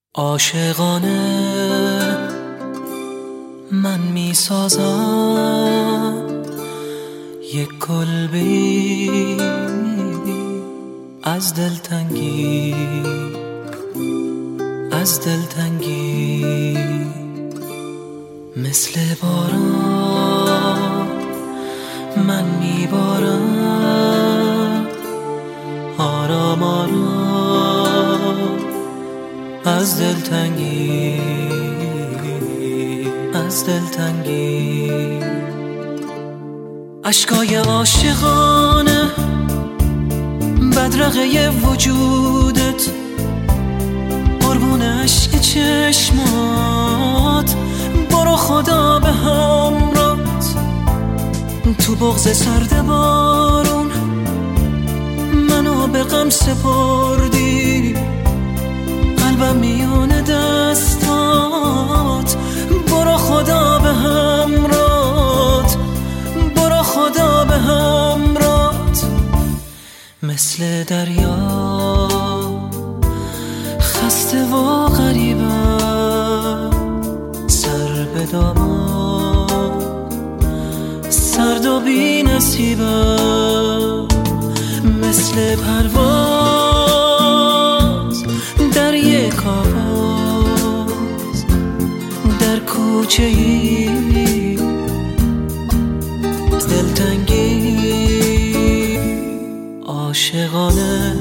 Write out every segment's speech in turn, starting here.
عاشقانه من می سازم یک کلبه‌ای از دلتنگی مثل باران من می بارم آرام آرام از دلتنگی اشکای عاشقانه بدرقه وجودت قربون عشق چشمات برو خدا به همراهت تو بغض سرد بارون منو به غم سپردی قلبم میون دستات برو خدا به همراهت برو خدا به همراهت مثل دریا خسته و غریبم سر به دامان سرد و بی نصیبم مثل پرواز در یک آواز در کوچه ای دلتنگی عاشقانه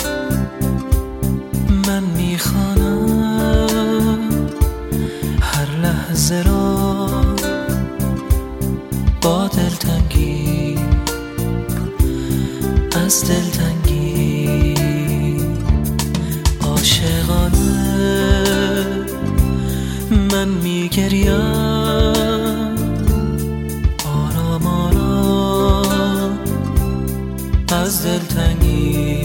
من میخوانم هر لحظه را با دلتنگی از دلتنگی عاشقانه من میگریم آرام آرام از دلتنگی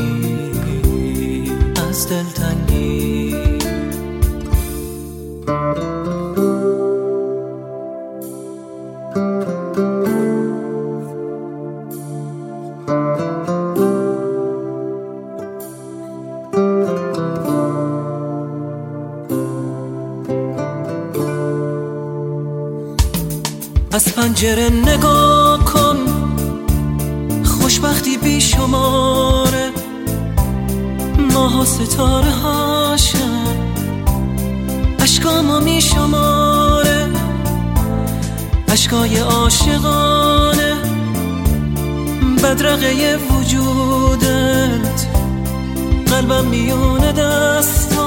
از پنجره نگاه کن خوشبختی بی شماره ماه و ستاره هاشم اشکامو می شماره اشکای عاشقانه بدرقه وجودت قلبم میونه دستات